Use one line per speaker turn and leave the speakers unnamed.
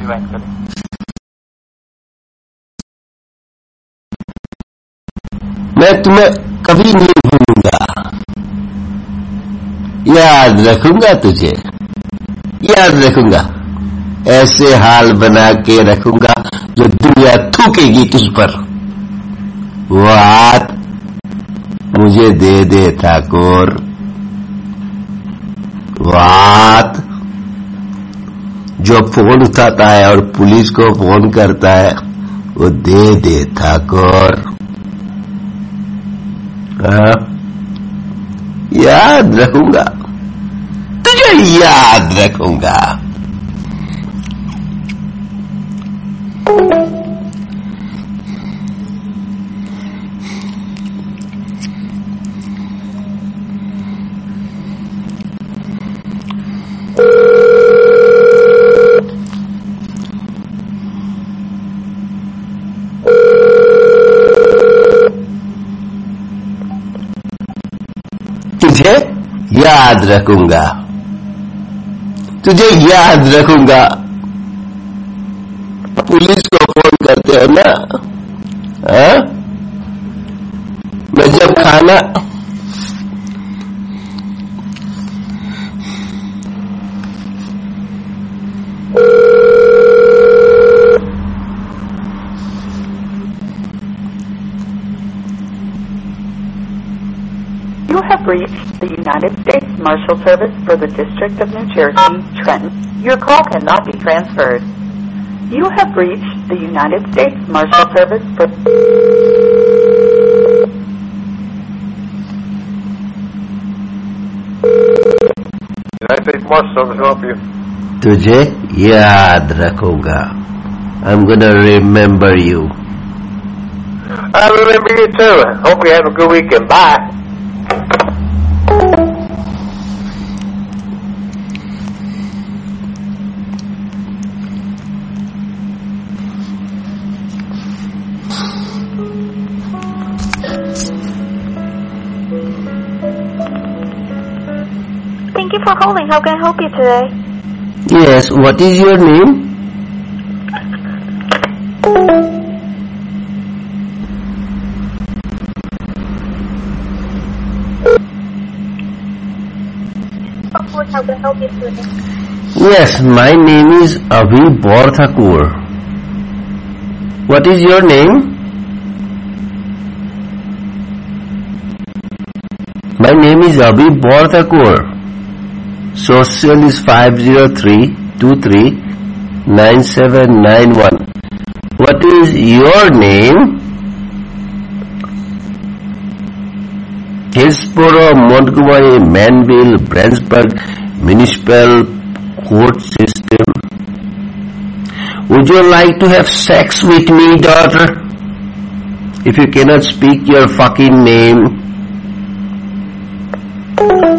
Rewind करें।
मैं तुम्हें कभी नहीं भूलूंगा, याद रखूंगा तुझे, याद रखूंगा। ऐसे हाल बना के रखूंगा जो दुनिया थूकेगी तुझ पर। वो हाथ मुझे दे दे ठाकुर, वो हाथ जो फोन उठाता है और पुलिस को फोन करता है, वो दे दे ठाकुर। याद रखूंगा तुझे, याद रखूंगा। तुझे याद रखूंगा, तुझे याद रखूंगा। पुलिस को फोन करते हो ना, मैं जब खाना
You have reached the United States Marshal Service for the District of New Jersey, Trenton. Your call cannot be transferred. You have reached the United States Marshal Service for...
United States Marshal Service will help you.
तुझे याद रखूंगा. I'm gonna remember you.
I remember you too. Hope you have a good weekend. Bye.
Thank you for holding. How can I help you today?
Yes, what is your name?
Of course, how can I help you today?
Yes, my name is Abhi Borthakur. What is your name? My name is Abhi Borthakur. Social is 503239791. What is your name? Hillsborough, Montgomery, Manville, Branchburg, Municipal Court System. Would you like to have sex with me, daughter? If you cannot speak your fucking name.